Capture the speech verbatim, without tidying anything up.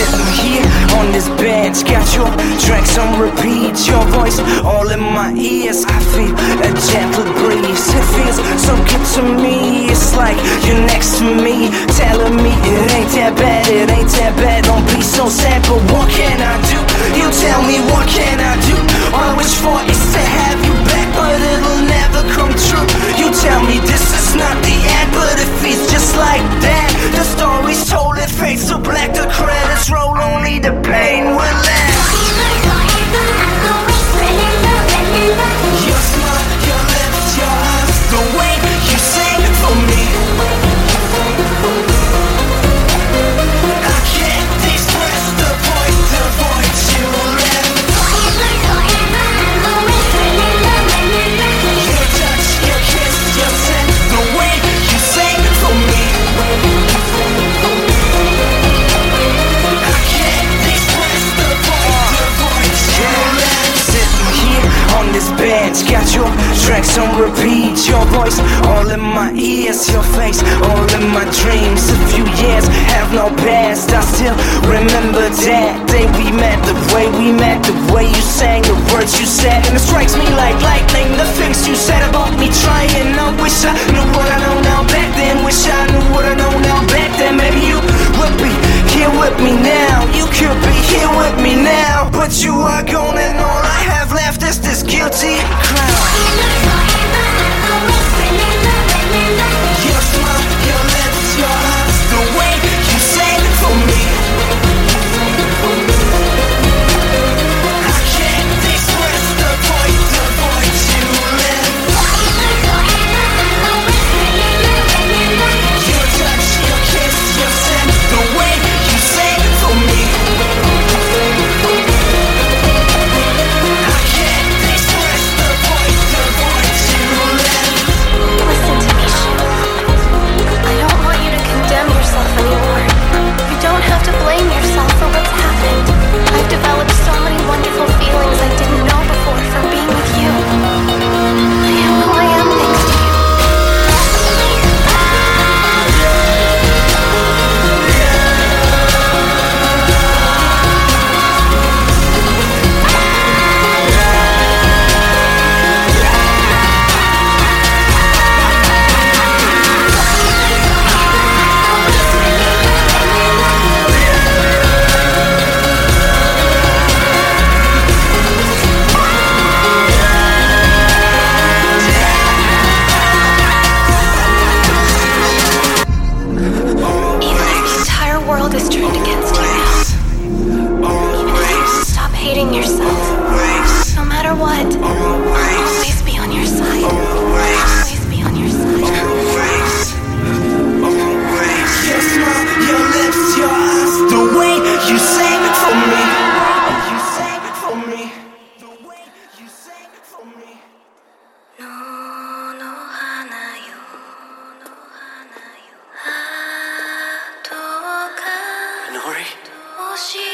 Sitting here on this bench, got your tracks on repeat, your voice all in my ears. I feel a gentle breeze, it feels so good to me. It's like you're next to me, telling me it ain't that bad, it ain't that bad. Don't be so sad, but what can I do? You tell me what can I do? All I wish for is to have you back, but it'll never come true. You tell me this is not the end, but it feels just like that. The story's told, it fades to black, the credits roll, only the pain will last. Your smile, your lips, your eyes, the way you sing for me, I can't express the voice, the voice you left. Your touch, your kiss, your scent, the way you sing for me, I can't express the voice, the voice you left. Sitting here on this bench, got your tracks on repeat, your voice all in my ears, your face all in my dreams. A few years have no past, I still remember that day we met, the way we met, the way you sang, the words you said, and it strikes me like lightning, the things you said about me trying. I wish I knew what I know now back then, wish I knew what I know now back then. Maybe you would be here with me now, you could be here with me now, but you are gone and all I have left is this guilty crown. Your smile, your lips, your eyes, the way you sing for me, I can't express the voice, the voice you left. Your touch, your kiss, your scent, the way you sing for me, I can't express the voice, the voice you left. Listen to me, Shu. I don't want you to condemn yourself anymore. You don't have to blame yourself for what's happened. I've developed so many wonderful feelings I didn't know before from being with you. I am who I am thanks to you. Nori?